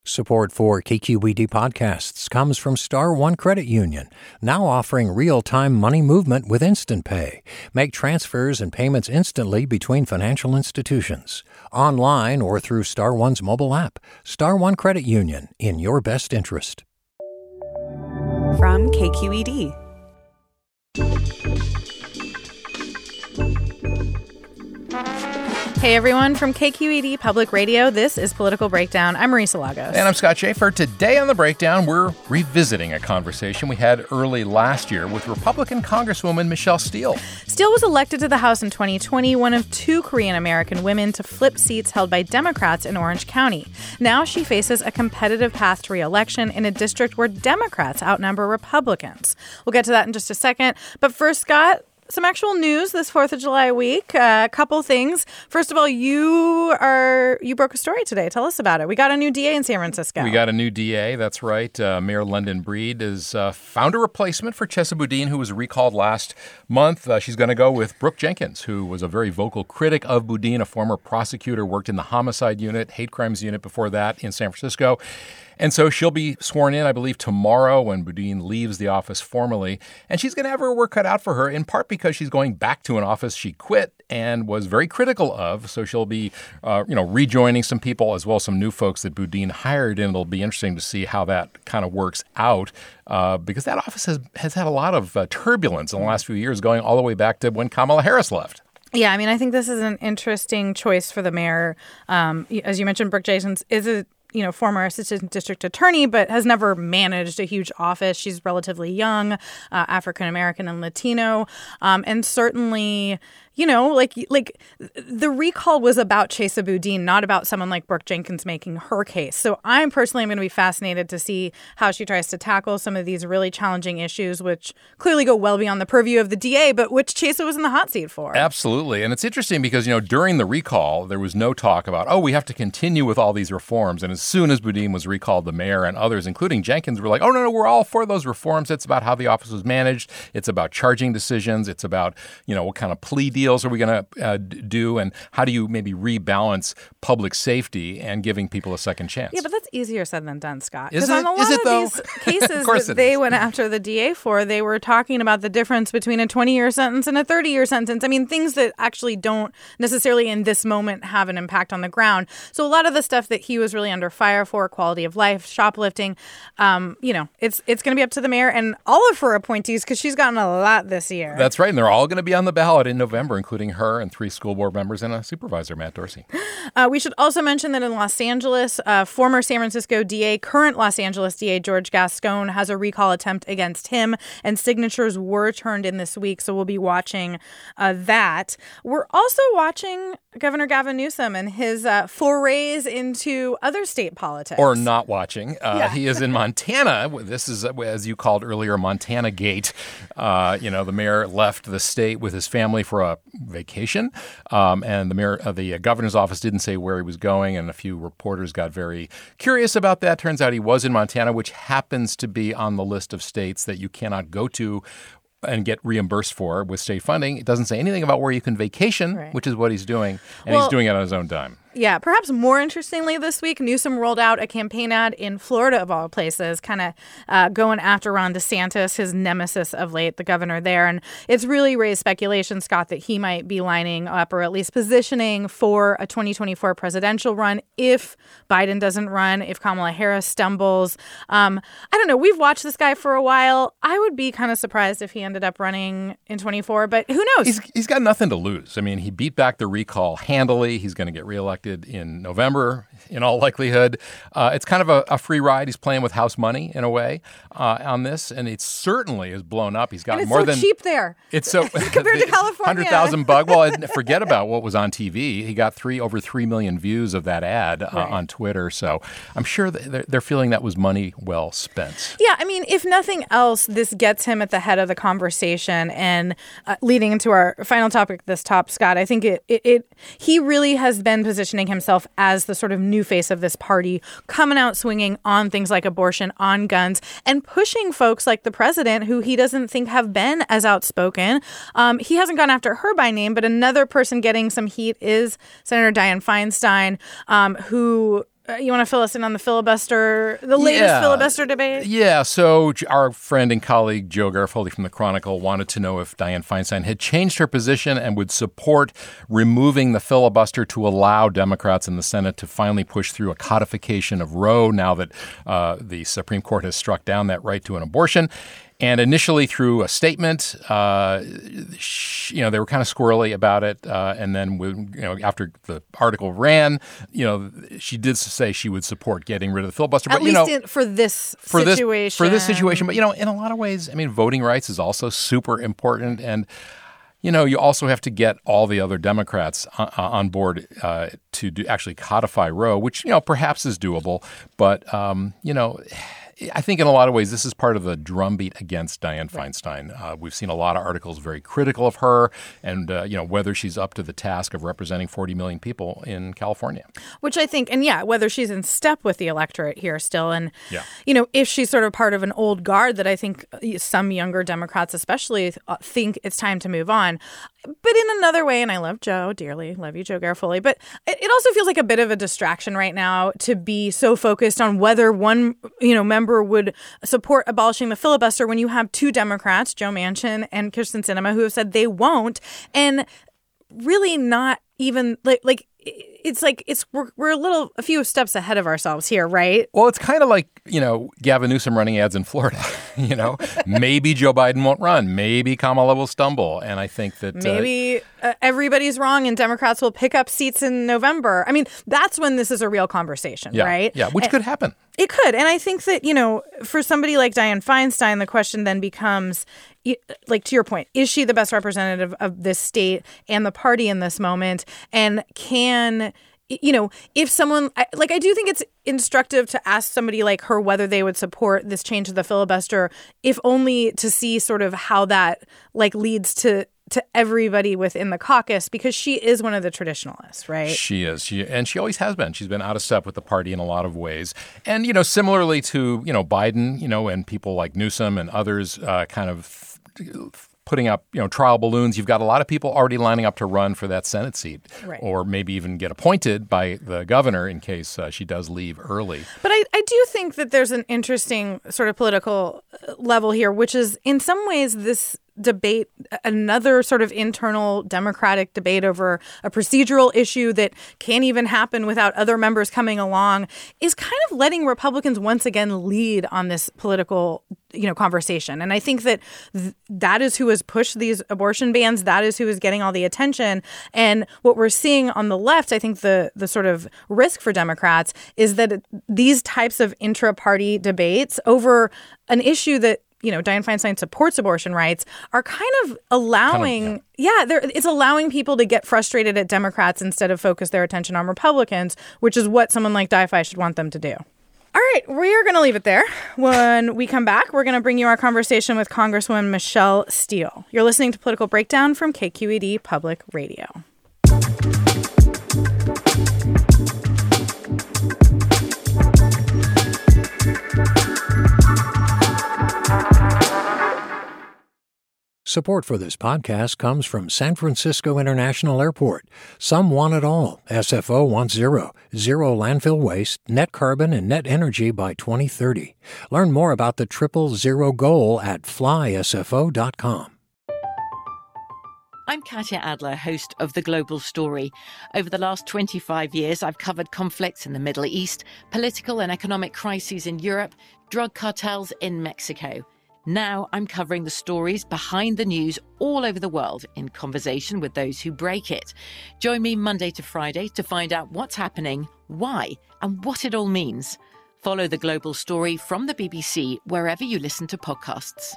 Support for KQED podcasts comes from Star One Credit Union, now offering real-time money movement with Instant Pay. Make transfers and payments instantly between financial institutions, online or through Star One's mobile app. Star One Credit Union, in your best interest. From KQED. Hey everyone, from KQED Public Radio, this is Political Breakdown. I'm Marisa Lagos. And I'm Scott Schaefer. Today on The Breakdown, we're revisiting a conversation we had early last year with Republican Congresswoman Michelle Steel. Steel was elected to the House in 2020, one of two Korean-American women to flip seats held by Democrats in Orange County. Now she faces a competitive path to re-election in a district where Democrats outnumber Republicans. We'll get to that in just a second. But first, Scott, some actual news this 4th of July week. A couple things. First of all, you broke a story today. Tell us about it. We got a new DA in San Francisco. We got a new DA. That's right. Mayor London Breed has found a replacement for Chesa Boudin, who was recalled last month. She's going to go with Brooke Jenkins, who was a very vocal critic of Boudin, a former prosecutor, worked in the homicide unit, hate crimes unit before that in San Francisco. And so she'll be sworn in, I believe, tomorrow when Boudin leaves the office formally. And she's going to have her work cut out for her, in part because she's going back to an office she quit and was very critical of. So she'll be, rejoining some people as well as some new folks that Boudin hired. And it'll be interesting to see how that kind of works out because that office has had a lot of turbulence in the last few years, going all the way back to when Kamala Harris left. Yeah, I mean, I think this is an interesting choice for the mayor. As you mentioned, Brooke Jenkins is a former assistant district attorney, but has never managed a huge office. She's relatively young, African-American and Latino. And certainly, the recall was about Chesa Boudin, not about someone like Brooke Jenkins making her case. So I'm personally going to be fascinated to see how she tries to tackle some of these really challenging issues, which clearly go well beyond the purview of the DA, but which Chesa was in the hot seat for. Absolutely. And it's interesting because, during the recall, there was no talk about, we have to continue with all these reforms. And as soon as Boudin was recalled, the mayor and others, including Jenkins, were like, no, we're all for those reforms. It's about how the office was managed. It's about charging decisions. It's about, what kind of plea deals are we going to do, and how do you maybe rebalance public safety and giving people a second chance? Yeah, but that's easier said than done, Scott. Is it? On a lot is it, of though? These cases that they went after the DA for, they were talking about the difference between a 20-year sentence and a 30-year sentence. I mean, things that actually don't necessarily in this moment have an impact on the ground. So a lot of the stuff that he was really under fire for, quality of life, shoplifting, it's going to be up to the mayor and all of her appointees because she's gotten a lot this year. That's right. And they're all going to be on the ballot in November, including her and 3 school board members and a supervisor, Matt Dorsey. We should also mention that in Los Angeles, former San Francisco DA, current Los Angeles DA George Gascon has a recall attempt against him, and signatures were turned in this week, so we'll be watching that. We're also watching Governor Gavin Newsom and his forays into other state politics. Or not watching. He is in Montana. This is, as you called earlier, Montana Gate. The mayor left the state with his family for a vacation, and the governor's office didn't say where he was going, and a few reporters got very curious about that. Turns out he was in Montana, which happens to be on the list of states that you cannot go to and get reimbursed for with state funding. It doesn't say anything about where you can vacation, right, which is what he's doing, and he's doing it on his own dime. Yeah, perhaps more interestingly this week, Newsom rolled out a campaign ad in Florida, of all places, kind of going after Ron DeSantis, his nemesis of late, the governor there. And it's really raised speculation, Scott, that he might be lining up or at least positioning for a 2024 presidential run if Biden doesn't run, if Kamala Harris stumbles. I don't know. We've watched this guy for a while. I would be kind of surprised if he ended up running in 24, but who knows? He's got nothing to lose. I mean, he beat back the recall handily. He's going to get reelected in November, in all likelihood. It's kind of a free ride. He's playing with house money in a way on this, and it certainly is blown up. He's got and it's more so than cheap there. It's so compared to California. $100,000. Well, forget about what was on TV. He got over 3 million views of that ad on Twitter. So I'm sure they're feeling that was money well spent. Yeah, I mean, if nothing else, this gets him at the head of the conversation. And leading into our final topic, this top, Scott, I think he really has been positioning himself as the sort of new face of this party, coming out swinging on things like abortion, on guns, and pushing folks like the president, who he doesn't think have been as outspoken. He hasn't gone after her by name, but another person getting some heat is Senator Dianne Feinstein, who you want to fill us in on the filibuster, the latest filibuster debate? Yeah. So our friend and colleague Joe Garofoli from the Chronicle wanted to know if Dianne Feinstein had changed her position and would support removing the filibuster to allow Democrats in the Senate to finally push through a codification of Roe now that the Supreme Court has struck down that right to an abortion. And initially, through a statement, they were kind of squirrely about it. And then, after the article ran, she did say she would support getting rid of the filibuster. At least for this situation. For this situation. But, in a lot of ways, voting rights is also super important. And, you also have to get all the other Democrats on board to actually codify Roe, which, perhaps is doable. But, I think in a lot of ways this is part of the drumbeat against Dianne Feinstein. We've seen a lot of articles very critical of her and, whether she's up to the task of representing 40 million people in California. Which I think, whether she's in step with the electorate here still. And, if she's sort of part of an old guard that I think some younger Democrats especially think it's time to move on. But in another way, and I love Joe dearly, love you, Joe Garofoli, but it also feels like a bit of a distraction right now to be so focused on whether one, member would support abolishing the filibuster when you have two Democrats, Joe Manchin and Kyrsten Sinema, who have said they won't, and really not even we're a few steps ahead of ourselves here, right? Well, it's kind of like, Gavin Newsom running ads in Florida. Maybe Joe Biden won't run. Maybe Kamala will stumble. And I think that maybe everybody's wrong and Democrats will pick up seats in November. That's when this is a real conversation, right? Yeah, which could happen. It could. And I think that, for somebody like Dianne Feinstein, the question then becomes, like, to your point, is she the best representative of this state and the party in this moment? And can, if someone, I do think it's instructive to ask somebody like her whether they would support this change to the filibuster, if only to see sort of how that, leads to everybody within the caucus, because she is one of the traditionalists, right? She is. She always has been. She's been out of step with the party in a lot of ways. And, similarly to, Biden, and people like Newsom and others kind of putting up, trial balloons. You've got a lot of people already lining up to run for that Senate seat, right, or maybe even get appointed by the governor in case she does leave early. But I do think that there's an interesting sort of political level here, which is in some ways this debate, another sort of internal Democratic debate over a procedural issue that can't even happen without other members coming along, is kind of letting Republicans once again lead on this political conversation. And I think that that is who has pushed these abortion bans. That is who is getting all the attention. And what we're seeing on the left, I think the sort of risk for Democrats is that these types of intra-party debates over an issue that Dianne Feinstein supports abortion rights are kind of allowing, it's allowing people to get frustrated at Democrats instead of focus their attention on Republicans, which is what someone like Di-Fi should want them to do. All right, we are going to leave it there. When we come back, we're going to bring you our conversation with Congresswoman Michelle Steel. You're listening to Political Breakdown from KQED Public Radio. Support for this podcast comes from San Francisco International Airport. Some want it all. SFO wants zero landfill waste, net carbon, and net energy by 2030. Learn more about the 000 goal at flysfo.com. I'm Katya Adler, host of The Global Story. Over the last 25 years, I've covered conflicts in the Middle East, political and economic crises in Europe, drug cartels in Mexico. Now I'm covering the stories behind the news all over the world in conversation with those who break it. Join me Monday to Friday to find out what's happening, why, and what it all means. Follow The Global Story from the BBC wherever you listen to podcasts.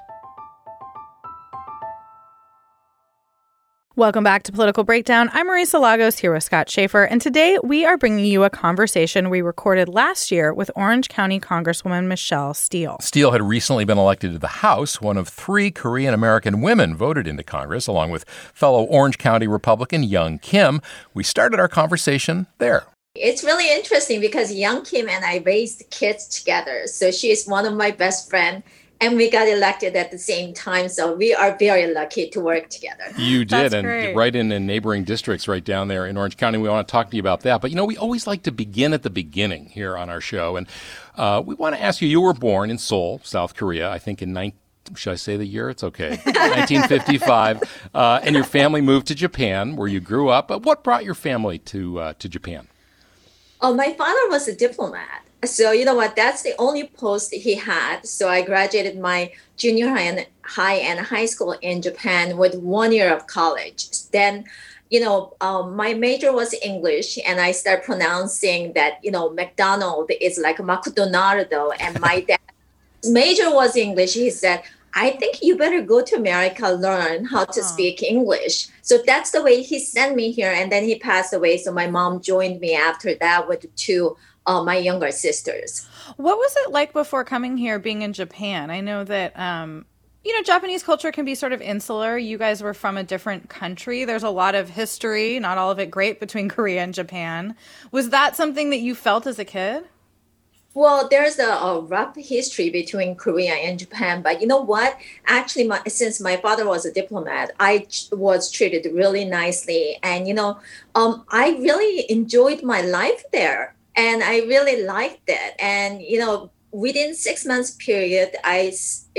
Welcome back to Political Breakdown. I'm Marisa Lagos here with Scott Schaefer, and today we are bringing you a conversation we recorded last year with Orange County Congresswoman Michelle Steel. Steel had recently been elected to the House, one of 3 Korean-American women voted into Congress, along with fellow Orange County Republican Young Kim. We started our conversation there. It's really interesting because Young Kim and I raised kids together. So she is one of my best friends. and we got elected at the same time. So we are very lucky to work together. You did, That's and great. right in neighboring districts right down there in Orange County. We want to talk to you about that. But, we always like to begin at the beginning here on our show. And we want to ask you, you were born in Seoul, South Korea, I think in should I say the year? It's okay. 1955. And your family moved to Japan, where you grew up. What brought your family to Japan? Oh, my father was a diplomat. So you know what? That's the only post he had. So I graduated my junior high and high school in Japan with 1 year of college. Then, my major was English, and I started pronouncing that, McDonald is like McDonaldo. And my dad's major was English. He said, I think you better go to America, learn how to speak English. So that's the way he sent me here. And then he passed away. So my mom joined me after that with two my younger sisters. What was it like before coming here, being in Japan? I know that, Japanese culture can be sort of insular. You guys were from a different country. There's a lot of history, not all of it great, between Korea and Japan. Was that something that you felt as a kid? Well, there's a rough history between Korea and Japan. But you know what? Actually, since my father was a diplomat, I was treated really nicely. And, I really enjoyed my life there. And I really liked it. And, within 6 months period, I,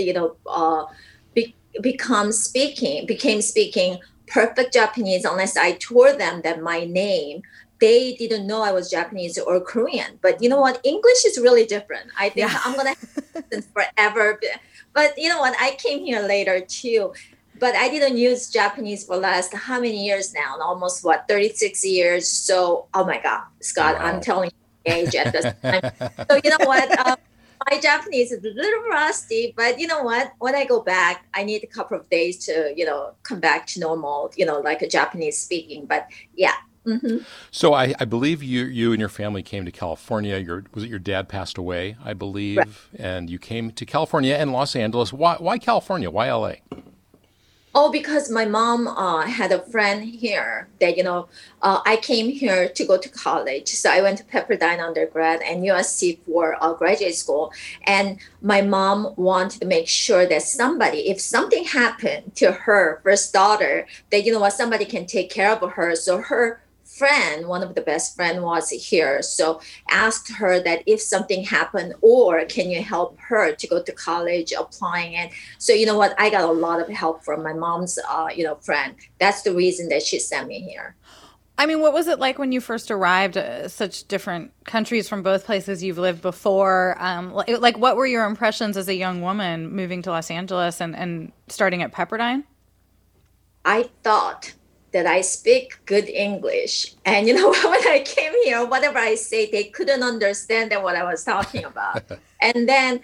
became speaking perfect Japanese, unless I told them that my name. They didn't know I was Japanese or Korean. But you know what? English is really different. I think I'm going to have it forever. But you know what? I came here later too. But I didn't use Japanese for last how many years now? Almost 36 years. So, oh my God, Scott, wow. I'm telling you age at this time. So you know what? My Japanese is a little rusty, but you know what? When I go back, I need a couple of days to, come back to normal, like a Japanese speaking. But yeah. Mm-hmm. So I believe you and your family came to California. Was it your dad passed away, I believe, right. And you came to California and Los Angeles. Why California? Why LA? Oh, because my mom had a friend here that, I came here to go to college. So I went to Pepperdine undergrad and USC for graduate school. And my mom wanted to make sure that if something happened to her first daughter, that, somebody can take care of her. So her friend, one of the best friend, was here. So asked her that if something happened, or can you help her to go to college applying. And so you know what, I got a lot of help from my mom's friend. That's the reason that she sent me here. I mean, what was it like when you first arrived? Such different countries from both places you've lived before. What were your impressions as a young woman moving to Los Angeles and starting at Pepperdine? I thought that I speak good English. And, when I came here, whatever I say, they couldn't understand what I was talking about. And then,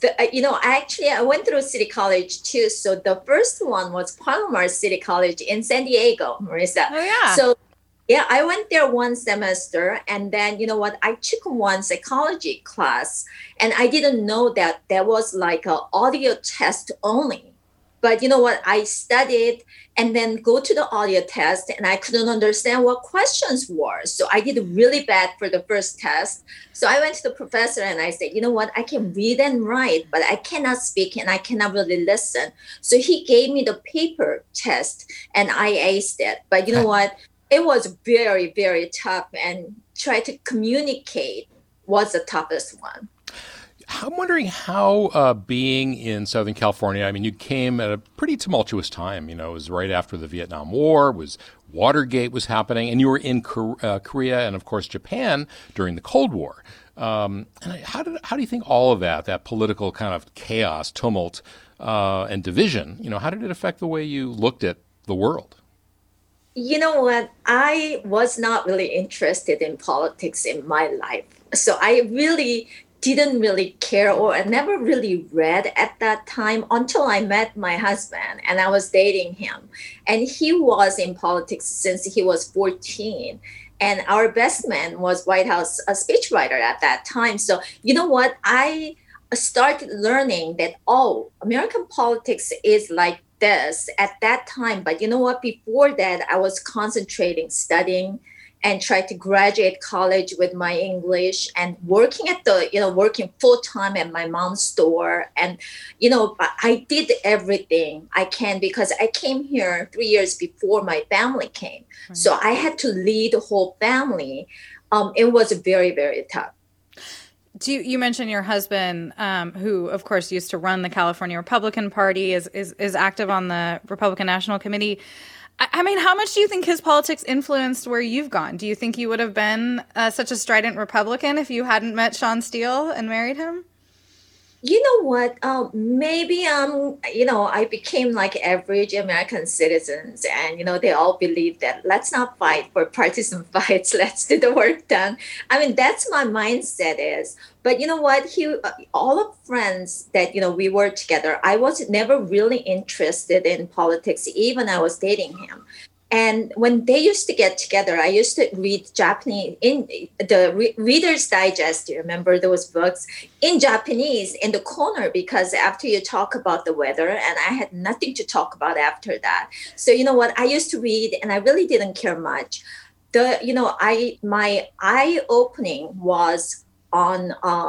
I went through City College too. So the first one was Palomar City College in San Diego, Marissa. Oh, yeah. So, yeah, I went there one semester. And then, I took one psychology class. And I didn't know that there was like an audio test only. But you know what? I studied and then go to the audio test, and I couldn't understand what questions were. So I did really bad for the first test. So I went to the professor and I said, you know what? I can read and write, but I cannot speak and I cannot really listen. So he gave me the paper test and I aced it. But you know what? It was very, very tough, and try to communicate was the toughest one. I'm wondering how being in Southern California, I mean, you came at a pretty tumultuous time. It was right after the Vietnam War, Watergate was happening, and you were in Korea and, of course, Japan during the Cold War. And how do you think all of that political kind of chaos, tumult, and division, how did it affect the way you looked at the world? You know what? I was not really interested in politics in my life. So I didn't really care, or I never really read at that time until I met my husband and I was dating him. And he was in politics since he was 14. And our best man was White House speechwriter at that time. So you know what? I started learning that, American politics is like this at that time. But you know what? Before that, I was concentrating, studying, and tried to graduate college with my English and working at working full time at my mom's store. And, I did everything I can because I came here 3 years before my family came. Right. So I had to lead the whole family. It was very, very tough. You mentioned your husband, who, of course, used to run the California Republican Party, is active on the Republican National Committee. I mean, how much do you think his politics influenced where you've gone? Do you think you would have been such a strident Republican if you hadn't met Shawn Steel and married him? You know what? Maybe, I became like average American citizens and, they all believe that let's not fight for partisan fights. Let's do the work done. I mean, that's my mindset is. But you know what? All of friends that, we were together, I was never really interested in politics, even I was dating him. And when they used to get together, I used to read Japanese in the Reader's Digest. Do you remember those books in Japanese in the corner? Because after you talk about the weather, and I had nothing to talk about after that. So you know what? I used to read, and I really didn't care much. My eye opening was on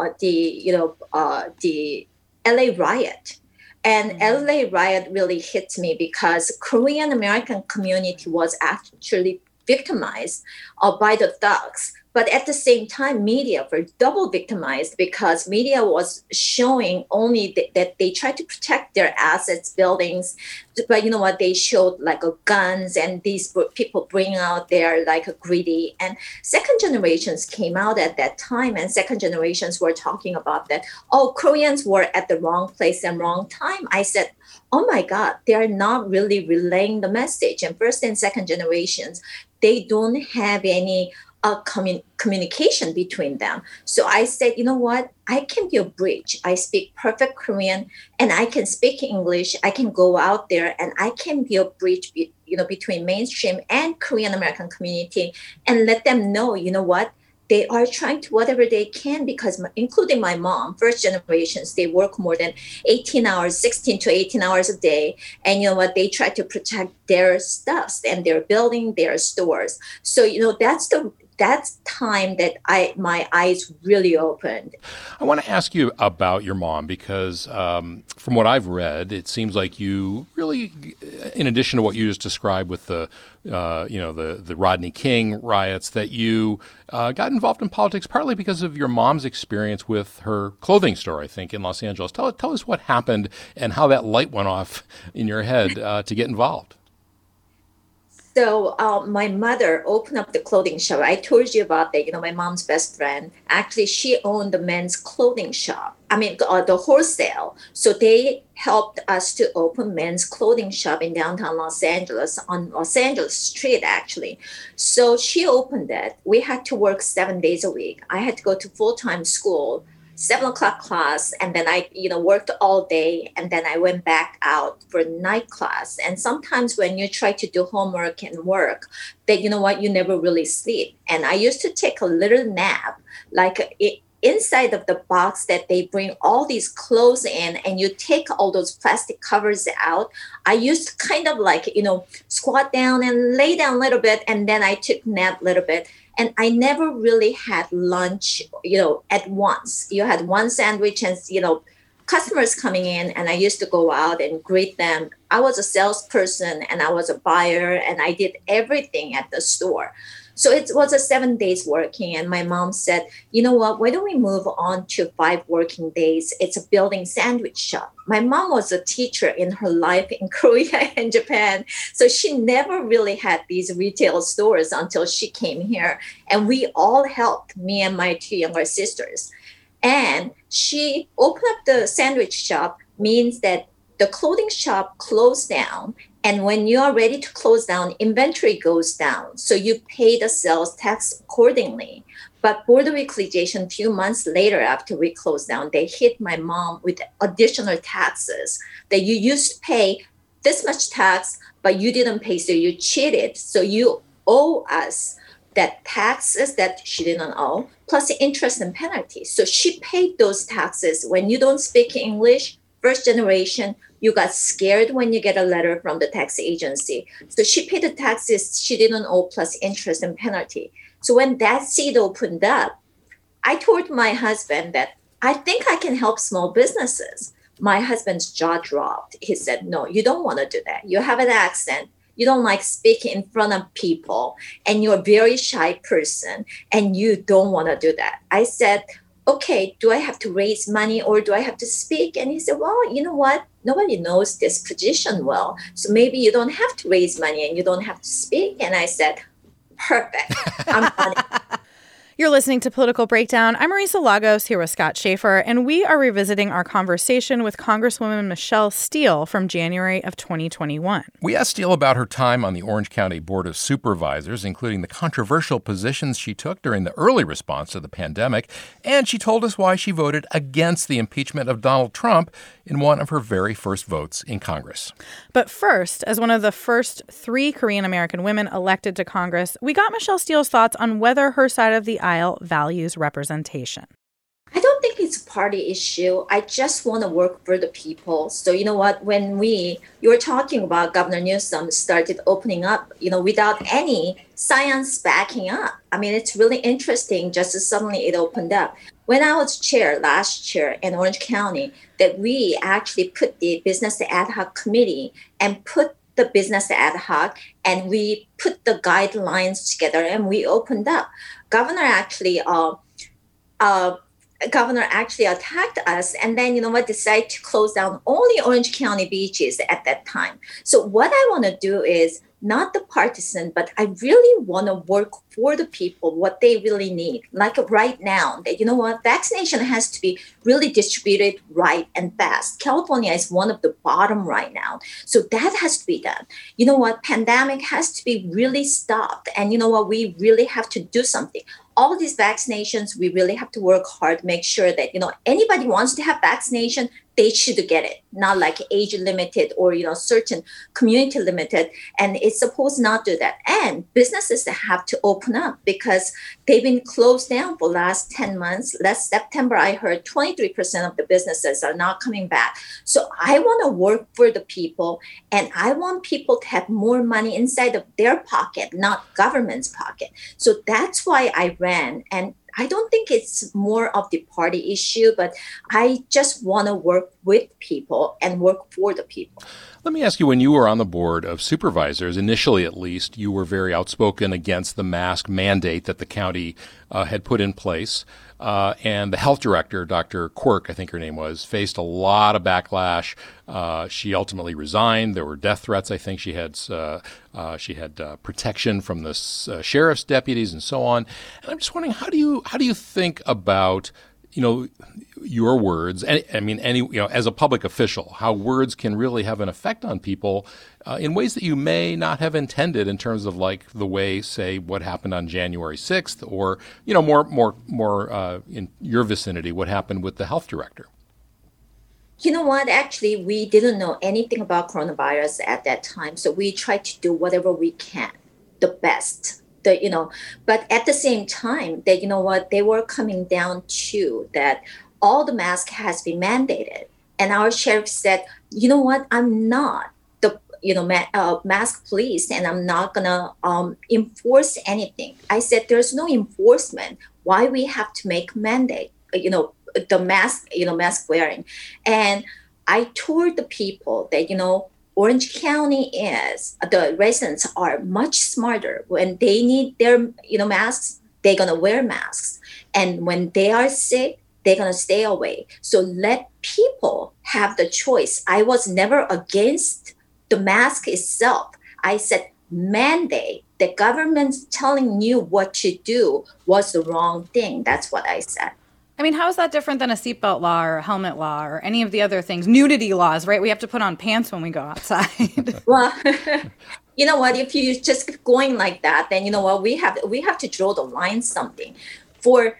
the LA riot. And LA riot really hit me because Korean American community was actually victimized by the thugs. But at the same time, media were double victimized because media was showing only that they tried to protect their assets, buildings. But you know what? They showed like guns, and these people bring out their greedy. And second generations came out at that time, and second generations were talking about that. Oh, Koreans were at the wrong place and wrong time. I said, oh my God, they are not really relaying the message. And first and second generations, they don't have any communication between them. So I said, you know what? I can be a bridge. I speak perfect Korean and I can speak English. I can go out there and I can be a bridge, between mainstream and Korean American community and let them know, you know what? They are trying to whatever they can because including my mom, first generations, they work more than 18 hours, 16 to 18 hours a day. And you know what? They try to protect their stuffs and they're building their stores. So, that's time that my eyes really opened. I want to ask you about your mom because from what I've read, it seems like you really, in addition to what you just described with the Rodney King riots, that you got involved in politics partly because of your mom's experience with her clothing store, I think, in Los Angeles. Tell us what happened and how that light went off in your head to get involved. So my mother opened up the clothing shop. I told you about that. My mom's best friend, actually, she owned the men's clothing shop. The wholesale. So they helped us to open men's clothing shop in downtown Los Angeles on Los Angeles Street, actually. So she opened it. We had to work 7 days a week. I had to go to full-time school, 7 o'clock class, and then I, worked all day, and then I went back out for night class. And sometimes when you try to do homework and work, that you never really sleep. And I used to take a little nap, inside of the box that they bring all these clothes in, and you take all those plastic covers out. I used to kind of squat down and lay down a little bit, and then I took nap a little bit. And I never really had lunch, at once. You had one sandwich and, customers coming in, and I used to go out and greet them. I was a salesperson and I was a buyer and I did everything at the store. So it was a 7 days working. And my mom said, you know what, why don't we move on to 5 working days? It's a building sandwich shop. My mom was a teacher in her life in Korea and Japan. So she never really had these retail stores until she came here. And we all helped, me and my 2 younger sisters. And she opened up the sandwich shop, means that the clothing shop closed down. And when you are ready to close down, inventory goes down. So you pay the sales tax accordingly. But Board of Equalization, a few months later after we closed down, they hit my mom with additional taxes that you used to pay this much tax, but you didn't pay, so you cheated. So you owe us that taxes that she didn't owe, plus the interest and penalties. So she paid those taxes. When you don't speak English, first generation, you got scared when you get a letter from the tax agency. So she paid the taxes she didn't owe plus interest and penalty. So when that seed opened up, I told my husband that I think I can help small businesses. My husband's jaw dropped. He said, no, you don't want to do that. You have an accent. You don't like speaking in front of people, and you're a very shy person, and you don't want to do that. I said, okay, do I have to raise money or do I have to speak? And he said, well, you know what? Nobody knows this position well. So maybe you don't have to raise money and you don't have to speak. And I said, perfect. I'm on it. You're listening to Political Breakdown. I'm Marisa Lagos here with Scott Schaefer, and we are revisiting our conversation with Congresswoman Michelle Steel from January of 2021. We asked Steel about her time on the Orange County Board of Supervisors, including the controversial positions she took during the early response to the pandemic, and she told us why she voted against the impeachment of Donald Trump in one of her very first votes in Congress. But first, as one of the first 3 Korean-American women elected to Congress, we got Michelle Steel's thoughts on whether her side of the aisle values representation. I don't think it's a party issue. I just want to work for the people. So you know what, when you were talking about Governor Newsom started opening up, without any science backing up. I mean, it's really interesting just as suddenly it opened up. When I was last chair in Orange County, that we actually put the business ad hoc committee and put the business ad hoc, and we put the guidelines together and we opened up. Governor actually attacked us, and then decided to close down only Orange County beaches at that time. So what I want to do is not the partisan, but I really want to work for the people, what they really need. Like right now, that vaccination has to be really distributed right and fast. California is one of the bottom right now. So that has to be done. Pandemic has to be really stopped. And we really have to do something. All these vaccinations, we really have to work hard, make sure that, anybody wants to have vaccination, they should get it, not like age limited or, certain community limited. And it's supposed not to do that. And businesses have to open up because they've been closed down for the last 10 months. Last September, I heard 23% of the businesses are not coming back. So I want to work for the people, and I want people to have more money inside of their pocket, not government's pocket. So that's why I ran. And I don't think it's more of the party issue, but I just want to work with people and work for the people. Let me ask you, when you were on the Board of Supervisors, initially at least, you were very outspoken against the mask mandate that the county had put in place. And the health director, Dr. Quirk, I think her name was, faced a lot of backlash. She ultimately resigned. There were death threats. I think she had protection from the sheriff's deputies and so on. And I'm just wondering, how do you think about your words, and I mean, as a public official, how words can really have an effect on people in ways that you may not have intended, in terms of like the way, say, what happened on January 6th, or more in your vicinity, what happened with the health director. You know what? Actually, we didn't know anything about coronavirus at that time, so we tried to do whatever we can, the best. But at the same time, that they were coming down to that all the mask has been mandated, and our sheriff said, I'm not the mask police, and I'm not gonna enforce anything. I said, there's no enforcement. Why we have to make mandate? The mask, mask wearing, and I told the people that Orange County the residents are much smarter. When they need their, masks, they're going to wear masks. And when they are sick, they're going to stay away. So let people have the choice. I was never against the mask itself. I said mandate. The government's telling you what to do was the wrong thing. That's what I said. I mean, how is that different than a seatbelt law or a helmet law or any of the other things? Nudity laws, right? We have to put on pants when we go outside. Well, you know what? If you just keep going like that, then we have to draw the line something. For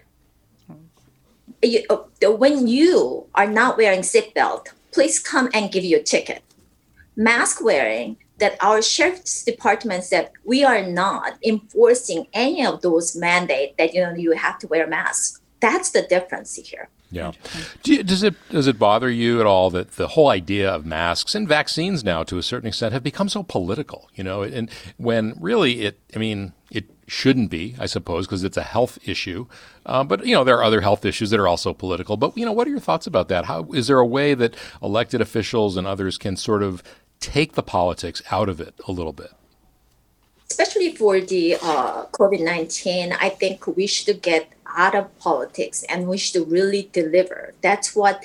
when you are not wearing seatbelt, please come and give you a ticket. Mask wearing, that our sheriff's department said we are not enforcing any of those mandates that you have to wear masks. That's the difference here. Yeah. Does it bother you at all that the whole idea of masks and vaccines now, to a certain extent, have become so political? And when really It shouldn't be, I suppose, because it's a health issue. But, there are other health issues that are also political. But, what are your thoughts about that? How is there a way that elected officials and others can sort of take the politics out of it a little bit? Especially for the COVID-19, I think we should get out of politics and we should really deliver. That's what,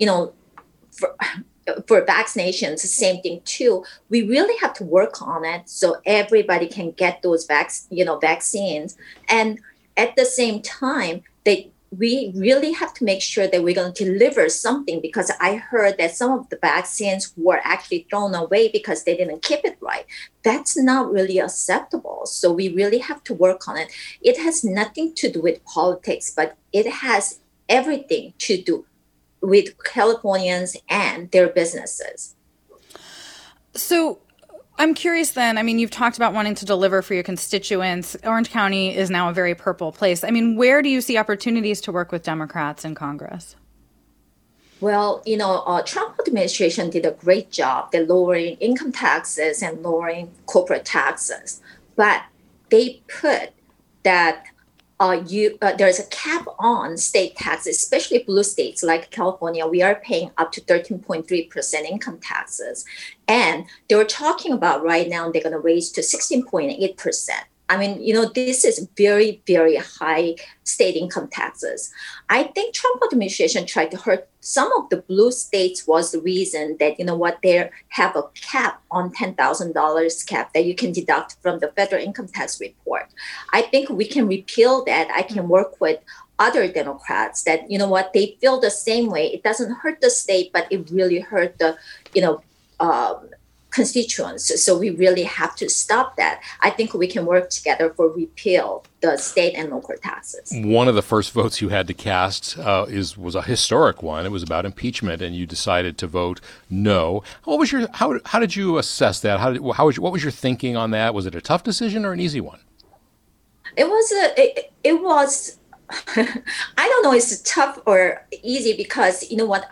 for vaccinations, the same thing too. We really have to work on it so everybody can get those vaccines. And at the same time, we really have to make sure that we're going to deliver something, because I heard that some of the vaccines were actually thrown away because they didn't keep it right. That's not really acceptable. So we really have to work on it. It has nothing to do with politics, but it has everything to do with Californians and their businesses. So I'm curious then, you've talked about wanting to deliver for your constituents. Orange County is now a very purple place. Where do you see opportunities to work with Democrats in Congress? Well, Trump administration did a great job. They're lowering income taxes and lowering corporate taxes. But they put that there's a cap on state taxes, especially blue states like California. We are paying up to 13.3% income taxes. And they were talking about right now they're going to raise to 16.8%. This is very, very high state income taxes. I think Trump administration tried to hurt some of the blue states was the reason that, they have a cap on $10,000 cap that you can deduct from the federal income tax report. I think we can repeal that. I can work with other Democrats that, they feel the same way. It doesn't hurt the state, but it really hurt the, constituents. So we really have to stop that. I think we can work together for repeal the state and local taxes. One of the first votes you had to cast was a historic one. It was about impeachment, and you decided to vote no. What was how did you assess that? What was your thinking on that? Was it a tough decision or an easy one? It was I don't know if it's tough or easy, because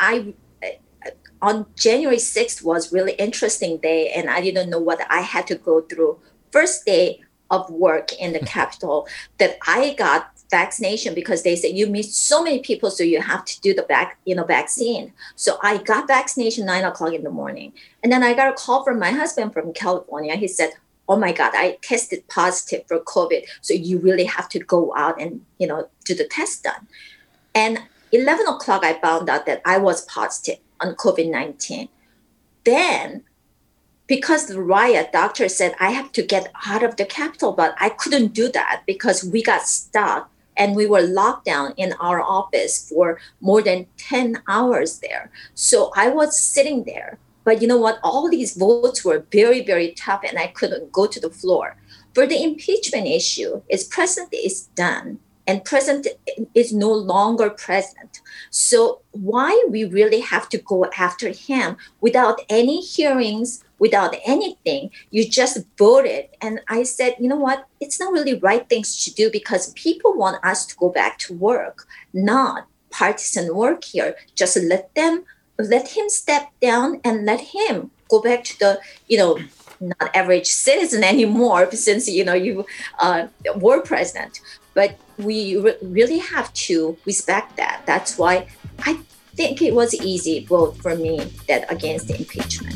on January 6th was really interesting day, and I didn't know what I had to go through. First day of work in the Capitol, that I got vaccination because they said you meet so many people, so you have to do the vaccine. So I got vaccination 9:00 in the morning, and then I got a call from my husband from California. He said, "Oh my God, I tested positive for COVID, so you really have to go out and do the test done." And 11:00, I found out that I was positive on COVID-19. Then, because the riot, doctor said I have to get out of the Capitol, but I couldn't do that because we got stuck and we were locked down in our office for more than 10 hours there. So I was sitting there. But you know what? All these votes were very, very tough, and I couldn't go to the floor. For the impeachment issue, president is done, and president is no longer president. So why we really have to go after him without any hearings, without anything? You just voted. And I said, you know what? It's not really right things to do, because people want us to go back to work, not partisan work here. Just let him step down and let him go back to the, not average citizen anymore, since, you were president. But we really have to respect that. That's why I think it was an easy vote for me that against the impeachment.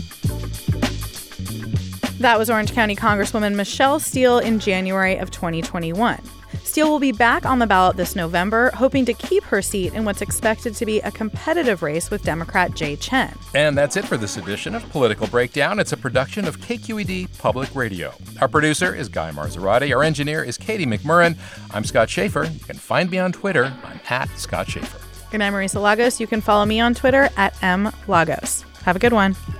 That was Orange County Congresswoman Michelle Steel in January of 2021. Steel will be back on the ballot this November, hoping to keep her seat in what's expected to be a competitive race with Democrat Jay Chen. And that's it for this edition of Political Breakdown. It's a production of KQED Public Radio. Our producer is Guy Marzorati. Our engineer is Katie McMurrin. I'm Scott Schaefer. You can find me on Twitter. I'm @Scott Schaefer. And I'm Marisa Lagos. You can follow me on Twitter @MLagos. Have a good one.